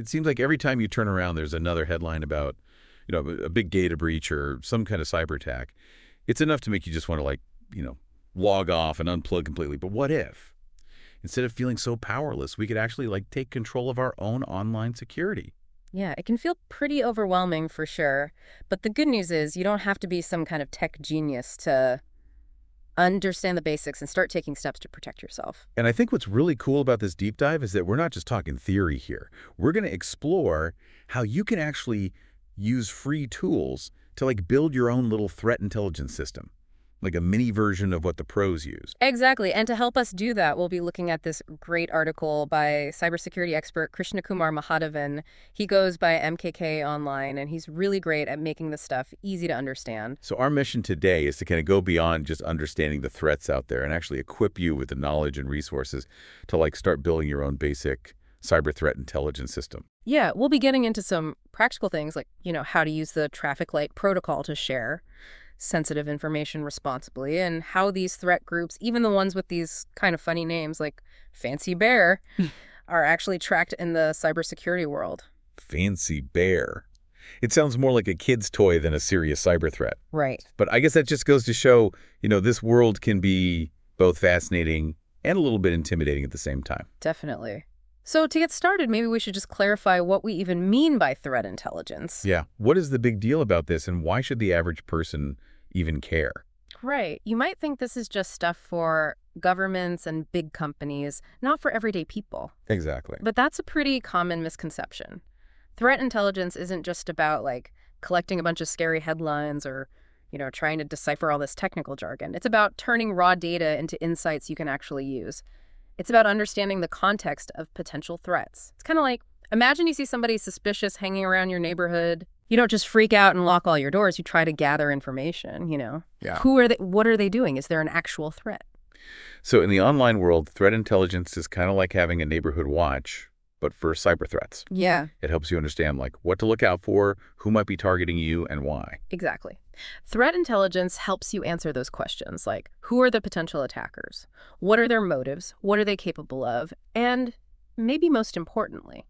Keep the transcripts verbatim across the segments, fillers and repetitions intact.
It seems like every time you turn around, there's another headline about, you know, a big data breach or some kind of cyber attack. It's enough to make you just want to, like, you know, log off and unplug completely. But what if, instead of feeling so powerless, we could actually, like, take control of our own online security? Yeah, it can feel pretty overwhelming for sure. But the good news is you don't have to be some kind of tech genius to understand the basics and start taking steps to protect yourself. And I think what's really cool about this deep dive is that we're not just talking theory here. We're going to explore how you can actually use free tools to, like, build your own little threat intelligence system, like a mini version of what the pros use. Exactly. And to help us do that, we'll be looking at this great article by cybersecurity expert Krishnakumar Mahadevan. He goes by M K K Online, and he's really great at making this stuff easy to understand. So our mission today is to kind of go beyond just understanding the threats out there and actually equip you with the knowledge and resources to, like, start building your own basic cyber threat intelligence system. Yeah, we'll be getting into some practical things like, you know, how to use the traffic light protocol to share sensitive information responsibly, and how these threat groups, even the ones with these kind of funny names like Fancy Bear, are actually tracked in the cybersecurity world. Fancy Bear. It sounds more like a kid's toy than a serious cyber threat. Right. But I guess that just goes to show, you know, this world can be both fascinating and a little bit intimidating at the same time. Definitely. So to get started, maybe we should just clarify what we even mean by threat intelligence. Yeah. What is the big deal about this, and why should the average person even care? Right. You might think this is just stuff for governments and big companies, not for everyday people. Exactly. But that's a pretty common misconception. Threat intelligence isn't just about, like, collecting a bunch of scary headlines or, you know, trying to decipher all this technical jargon. It's about turning raw data into insights you can actually use. It's about understanding the context of potential threats. It's kind of like, imagine you see somebody suspicious hanging around your neighborhood. You don't just freak out and lock all your doors. You try to gather information, you know. Yeah. Who are they? What are they doing? Is there an actual threat? So in the online world, threat intelligence is kind of like having a neighborhood watch, but for cyber threats. Yeah, It helps you understand, like, what to look out for, who might be targeting you, and why. exactly. Threat intelligence helps you answer those questions, like who are the potential attackers? What are their motives? What are they capable of? And maybe most importantly,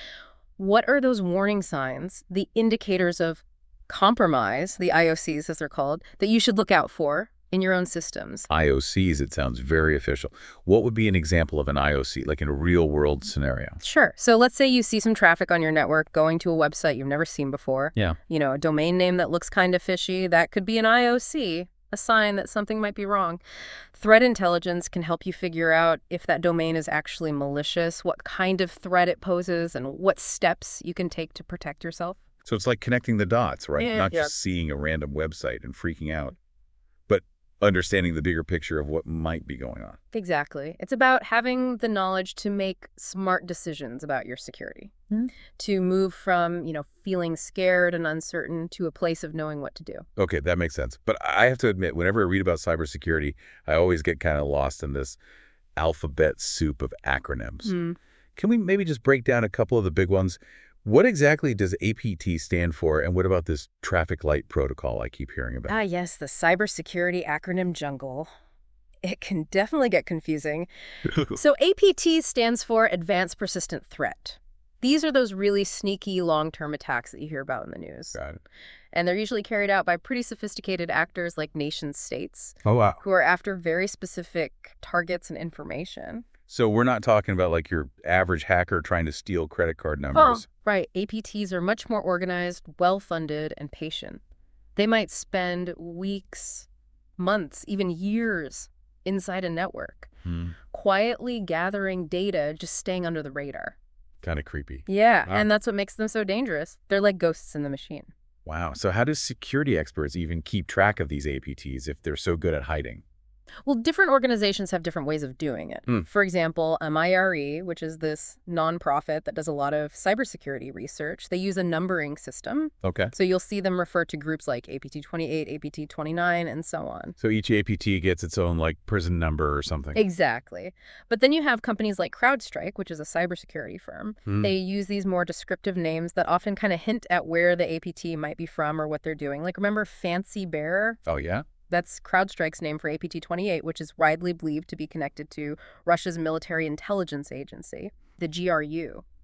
what are those warning signs, the indicators of compromise, the I O Cs as they're called, that you should look out for in your own systems? I O Cs, it sounds very official. What would be an example of an I O C, like in a real-world scenario? Sure. So let's say you see some traffic on your network going to a website you've never seen before. Yeah. You know, a domain name that looks kind of fishy. That could be an I O C, a sign that something might be wrong. Threat intelligence can help you figure out if that domain is actually malicious, what kind of threat it poses, and what steps you can take to protect yourself. So it's like connecting the dots, right? Yeah, Not yeah. just seeing a random website and freaking out, but understanding the bigger picture of what might be going on. Exactly. It's about having the knowledge to make smart decisions about your security, Hmm. to move from, you know, feeling scared and uncertain to a place of knowing what to do. Okay, that makes sense. But I have to admit, whenever I read about cybersecurity, I always get kind of lost in this alphabet soup of acronyms. Hmm. Can we maybe just break down a couple of the big ones? What exactly does A P T stand for, and what about this traffic light protocol I keep hearing about? Ah, yes, the cybersecurity acronym jungle. It can definitely get confusing. So A P T stands for Advanced Persistent Threat. These are those really sneaky long-term attacks that you hear about in the news. Got it. And they're usually carried out by pretty sophisticated actors like nation states Oh, wow. who are after very specific targets and information. So we're not talking about like your average hacker trying to steal credit card numbers. Right. A P Ts are much more organized, well-funded, and patient. They might spend weeks, months, even years inside a network, Hmm. quietly gathering data, just staying under the radar. Kind of creepy. Yeah, Wow. and that's what makes them so dangerous. They're like ghosts in the machine. Wow. So how do security experts even keep track of these A P Ts if they're so good at hiding? Well, different organizations have different ways of doing it. Mm. For example, M I R E, which is this nonprofit that does a lot of cybersecurity research, they use a numbering system. Okay. So you'll see them refer to groups like A P T twenty-eight, A P T twenty-nine, and so on. So each A P T gets its own like prison number or something. Exactly. But then you have companies like CrowdStrike, which is a cybersecurity firm. Hmm. They use these more descriptive names that often kind of hint at where the A P T might be from or what they're doing. Like, remember Fancy Bear? Oh, yeah? That's CrowdStrike's name for A P T twenty-eight, which is widely believed to be connected to Russia's military intelligence agency, the G R U.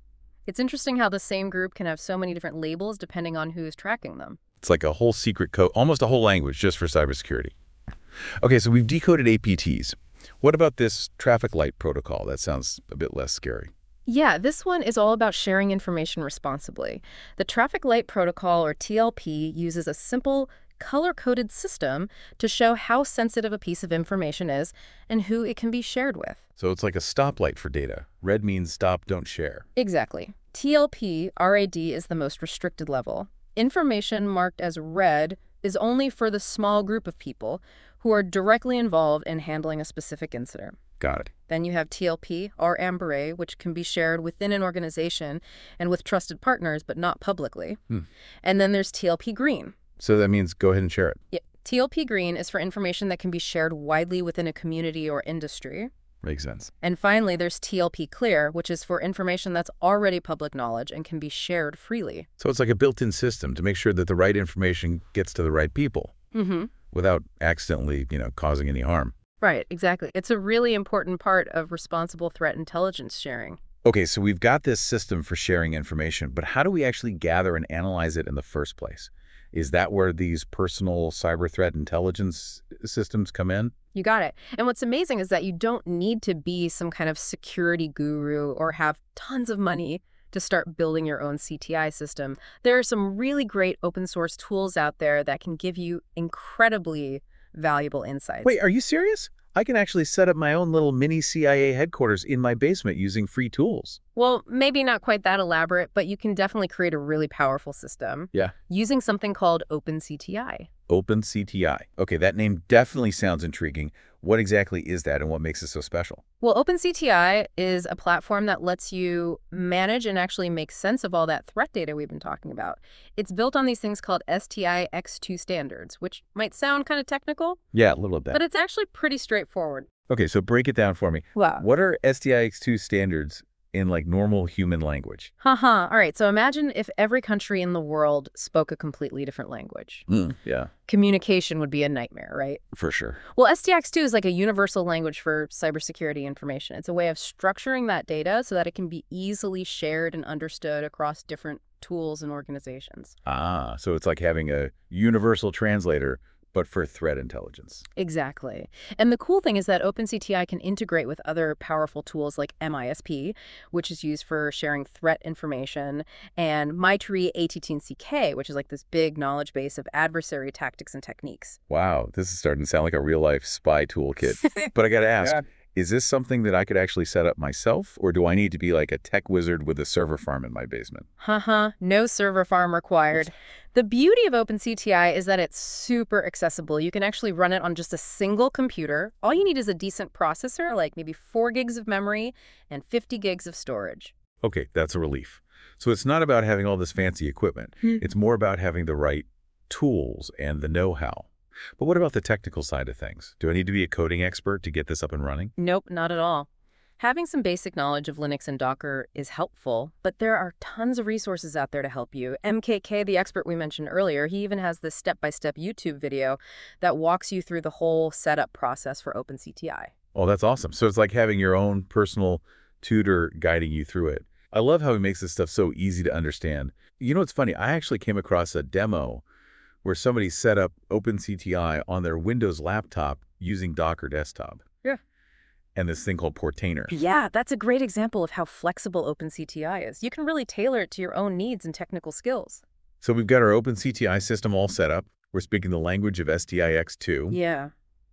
It's interesting how the same group can have so many different labels depending on who's tracking them. It's like a whole secret code, almost a whole language just for cybersecurity. Okay, so we've decoded A P Ts. What about this traffic light protocol? That sounds a bit less scary. Yeah, this one is all about sharing information responsibly. The Traffic Light Protocol, or T L P, uses a simple, color-coded system to show how sensitive a piece of information is and who it can be shared with. So it's like a stoplight for data. Red means stop, don't share. Exactly. T L P, R A D, is the most restricted level. Information marked as red is only for the small group of people who are directly involved in handling a specific incident. Got it. Then you have T L P, or Amber A, which can be shared within an organization and with trusted partners, but not publicly. Hmm. And then there's T L P Green. So that means go ahead and share it. Yeah. T L P Green is for information that can be shared widely within a community or industry. Makes sense. And finally, there's T L P Clear, which is for information that's already public knowledge and can be shared freely. So it's like a built-in system to make sure that the right information gets to the right people Mm-hmm. without accidentally, you know, causing any harm. Right, exactly. It's a really important part of responsible threat intelligence sharing. Okay, so we've got this system for sharing information, but how do we actually gather and analyze it in the first place? Is that where these personal cyber threat intelligence systems come in? You got it. And what's amazing is that you don't need to be some kind of security guru or have tons of money to start building your own C T I system. There are some really great open source tools out there that can give you incredibly valuable insights. Wait, are you serious? I can actually set up my own little mini C I A headquarters in my basement using free tools. Well, maybe not quite that elaborate, but you can definitely create a really powerful system. Yeah. Using something called OpenCTI. OpenCTI. Okay, that name definitely sounds intriguing. What exactly is that and what makes it so special? Well, OpenCTI is a platform that lets you manage and actually make sense of all that threat data we've been talking about. It's built on these things called S T I X two standards, which might sound kind of technical. Yeah, a little of that. But it's actually pretty straightforward. Okay, so break it down for me. Wow. What are S T I X two standards in like normal human language? Haha. All right, so imagine if every country in the world spoke a completely different language. Mm, yeah, Communication would be a nightmare, right? for sure. Well, S T I X two is like a universal language for cybersecurity information. It's a way of structuring that data so that it can be easily shared and understood across different tools and organizations. Ah, so it's like having a universal translator, but for threat intelligence. Exactly. And the cool thing is that OpenCTI can integrate with other powerful tools like M I S P, which is used for sharing threat information, and MITRE A T T and C K, which is like this big knowledge base of adversary tactics and techniques. Wow, this is starting to sound like a real-life spy toolkit. But I got to ask, Yeah. is this something that I could actually set up myself, or do I need to be like a tech wizard with a server farm in my basement? Haha, no server farm required. The beauty of OpenCTI is that it's super accessible. You can actually run it on just a single computer. All you need is a decent processor, like maybe four gigs of memory and fifty gigs of storage. Okay, that's a relief. So it's not about having all this fancy equipment. Hmm. It's more about having the right tools and the know-how. But what about the technical side of things? Do I need to be a coding expert to get this up and running? Nope, not at all. Having some basic knowledge of Linux and Docker is helpful, but there are tons of resources out there to help you. M K K, the expert we mentioned earlier, he even has this step-by-step YouTube video that walks you through the whole setup process for OpenCTI. Oh, that's awesome. So it's like having your own personal tutor guiding you through it. I love how he makes this stuff so easy to understand. You know what's funny? I actually came across a demo where somebody set up OpenCTI on their Windows laptop using Docker Desktop. Yeah. And this thing called Portainer. Yeah, that's a great example of how flexible OpenCTI is. You can really tailor it to your own needs and technical skills. So we've got our OpenCTI system all set up. We're speaking the language of S T I X two. Yeah.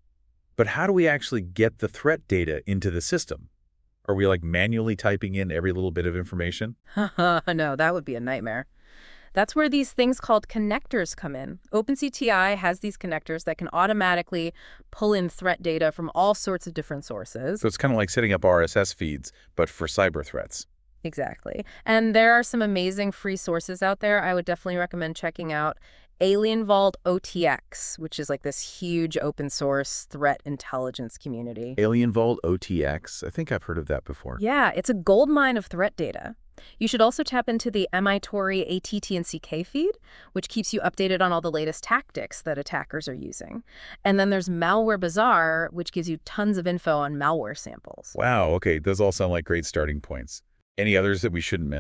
But how do we actually get the threat data into the system? Are we like manually typing in every little bit of information? No, that would be a nightmare. That's where these things called connectors come in. OpenCTI has these connectors that can automatically pull in threat data from all sorts of different sources. So it's kind of like setting up R S S feeds, but for cyber threats. Exactly. And there are some amazing free sources out there. I would definitely recommend checking out Alien Vault O T X, which is like this huge open source threat intelligence community. Alien Vault O T X. I think I've heard of that before. Yeah, it's a goldmine of threat data. You should also tap into the MITRE A T T and C K feed, which keeps you updated on all the latest tactics that attackers are using. And then there's Malware Bazaar, which gives you tons of info on malware samples. Wow. Okay. Those all sound like great starting points. Any others that we shouldn't miss?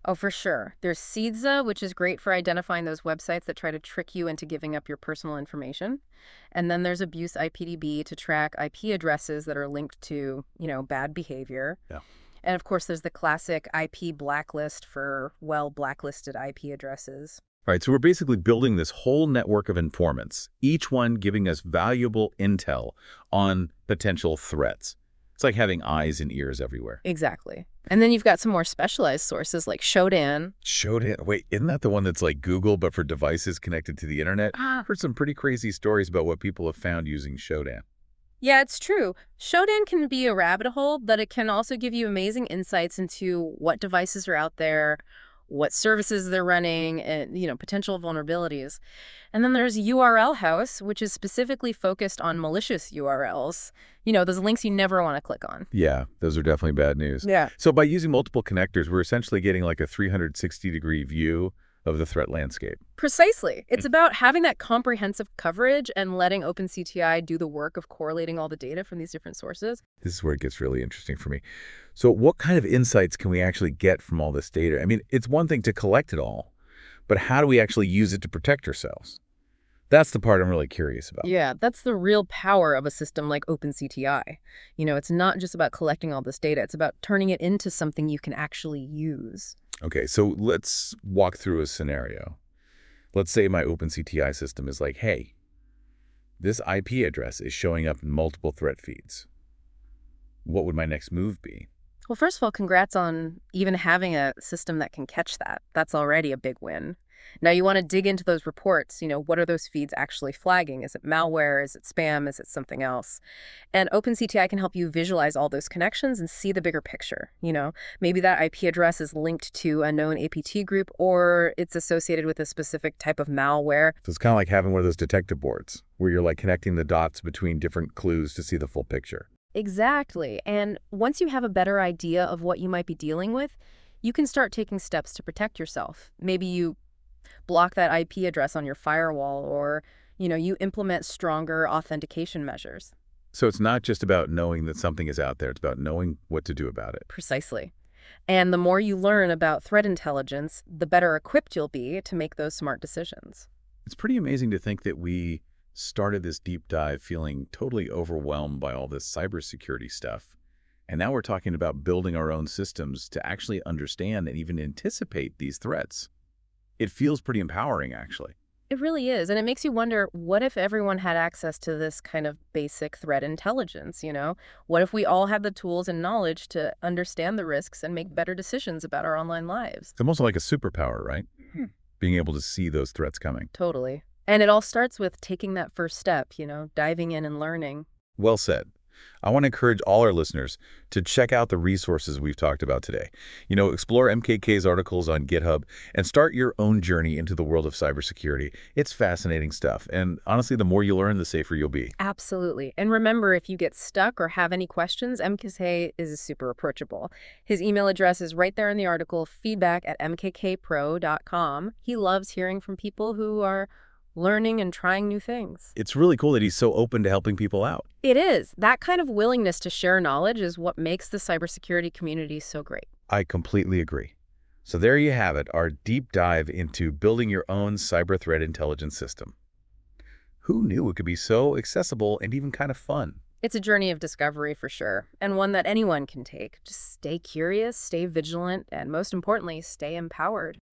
Oh, for sure. There's SEEDSA, which is great for identifying those websites that try to trick you into giving up your personal information. And then there's Abuse I P D B to track I P addresses that are linked to, you know, bad behavior. Yeah. And of course, there's the classic I P blacklist for, well, blacklisted I P addresses. All right, so we're basically building this whole network of informants, each one giving us valuable intel on potential threats. It's like having eyes and ears everywhere. Exactly. And then you've got some more specialized sources like Shodan. Shodan? Wait, isn't that the one that's like Google but for devices connected to the internet? Ah. I've heard some pretty crazy stories about what people have found using Shodan. Yeah, it's true. Shodan can be a rabbit hole, but it can also give you amazing insights into what devices are out there, what services they're running, and, you know, potential vulnerabilities. And then there's U R L House, which is specifically focused on malicious U R Ls. You know, those links you never want to click on. Yeah, those are definitely bad news. Yeah. So by using multiple connectors, we're essentially getting like a three hundred sixty degree view of the threat landscape. Precisely. It's about having that comprehensive coverage and letting OpenCTI do the work of correlating all the data from these different sources. This is where it gets really interesting for me. So what kind of insights can we actually get from all this data? I mean, it's one thing to collect it all, but how do we actually use it to protect ourselves? That's the part I'm really curious about. Yeah, that's the real power of a system like OpenCTI. You know, it's not just about collecting all this data. It's about turning it into something you can actually use. Okay, so let's walk through a scenario. Let's say my OpenCTI system is like, hey, this I P address is showing up in multiple threat feeds. What would my next move be? Well, first of all, congrats on even having a system that can catch that. That's already a big win. Now you want to dig into those reports. You know, what are those feeds actually flagging? Is it malware? Is it spam? Is it something else? And OpenCTI can help you visualize all those connections and see the bigger picture. You know, maybe that I P address is linked to a known A P T group, or it's associated with a specific type of malware. So it's kind of like having one of those detective boards where you're like connecting the dots between different clues to see the full picture. Exactly. And once you have a better idea of what you might be dealing with, you can start taking steps to protect yourself. Maybe you block that I P address on your firewall, or, you know, you implement stronger authentication measures. So it's not just about knowing that something is out there. It's about knowing what to do about it. Precisely. And the more you learn about threat intelligence, the better equipped you'll be to make those smart decisions. It's pretty amazing to think that we started this deep dive feeling totally overwhelmed by all this cybersecurity stuff. And now we're talking about building our own systems to actually understand and even anticipate these threats. It feels pretty empowering, actually. It really is. And it makes you wonder, what if everyone had access to this kind of basic threat intelligence, you know? What if we all had the tools and knowledge to understand the risks and make better decisions about our online lives? It's almost like a superpower, right? Hmm. Being able to see those threats coming. Totally. And it all starts with taking that first step, you know, diving in and learning. Well said. I want to encourage all our listeners to check out the resources we've talked about today. You know, explore M K K's articles on GitHub and start your own journey into the world of cybersecurity. It's fascinating stuff. And honestly, the more you learn, the safer you'll be. Absolutely. And remember, if you get stuck or have any questions, M K K is super approachable. His email address is right there in the article, feedback at m k k pro dot com. He loves hearing from people who are learning and trying new things. It's really cool that he's so open to helping people out. It is. That kind of willingness to share knowledge is what makes the cybersecurity community so great. I completely agree. So there you have it, our deep dive into building your own cyber threat intelligence system. Who knew it could be so accessible and even kind of fun? It's a journey of discovery for sure, and one that anyone can take. Just stay curious, stay vigilant, and most importantly, stay empowered.